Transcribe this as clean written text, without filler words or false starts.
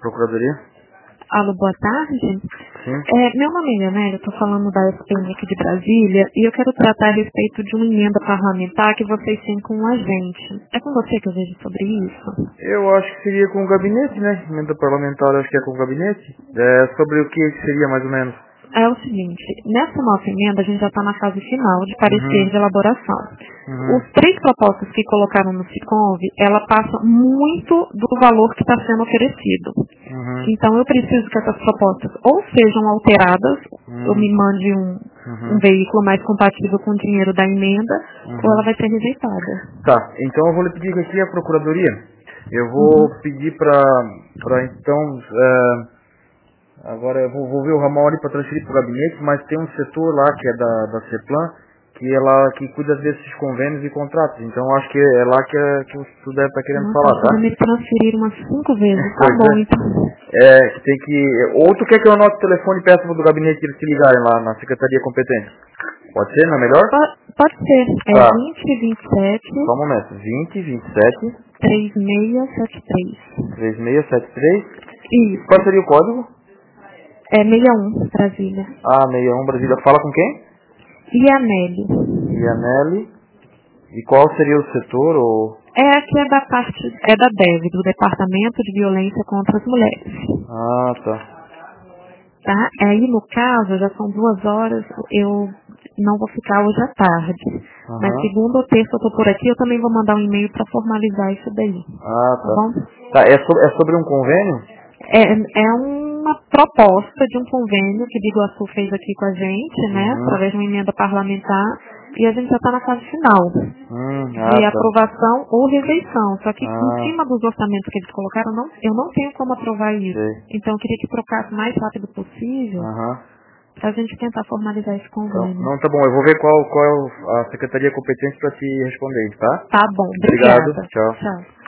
Procuradoria? Alô, boa tarde. Sim. Meu nome é Leonel, eu estou falando da SPM aqui de Brasília e eu quero tratar a respeito de uma emenda parlamentar que vocês têm com a gente. É com você que eu vejo sobre isso? Eu acho que seria com o gabinete, né? Emenda parlamentar, acho que é com o gabinete. Sobre o que seria, mais ou menos? É o seguinte, nessa nossa emenda a gente já está na fase final de parecer de elaboração. Os 3 propostas que colocaram no SICOMV, ela passa muito do valor que está sendo oferecido. Então eu preciso que essas propostas ou sejam alteradas, ou me mande um veículo mais compatível com o dinheiro da emenda, ou ela vai ser rejeitada. Tá, então eu vou lhe pedir aqui a Procuradoria. Eu vou pedir para então... agora eu vou ver o ramal ali para transferir para o gabinete, mas tem um setor lá que é da CEPLAN, que é lá que cuida desses convênios e contratos. Então acho que é lá que você deve estar querendo falar, tá? Nossa, me transferir umas 5 vezes, tá Pois bom é. então. Que tem que... Ou tu quer que eu anote o telefone e peça do gabinete que eles se ligarem lá na secretaria competente? Pode ser, não é melhor? Pode ser. É Tá. 2027 Só um momento. 2027 3673. 3673. Isso. Qual seria o código? É 61, Brasília. 61 Brasília. Fala com quem? E a Nelly. Ianelli. E qual seria o setor? Aqui é da parte, é da DEV, do Departamento de Violência contra as Mulheres. Ah, tá. Tá? Aí, no caso, já são 2 horas, eu não vou ficar hoje à tarde. Mas segunda ou terça eu tô por aqui, eu também vou mandar um e-mail para formalizar isso daí. Ah, Tá tá. bom? Tá, é sobre um convênio? É uma proposta de um convênio que Biguaçu fez aqui com a gente, né? Através de uma emenda parlamentar. E a gente já está na fase final de Tá. aprovação ou rejeição. Só que em Ah, cima dos orçamentos que eles colocaram, eu não tenho como aprovar isso. sei. Então eu queria que trocasse o mais rápido possível para a gente tentar formalizar esse Então, convênio. não, tá bom. Eu vou ver qual é a secretaria competente para te responder, tá? Tá bom, Obrigado. obrigada. Tchau. Tchau.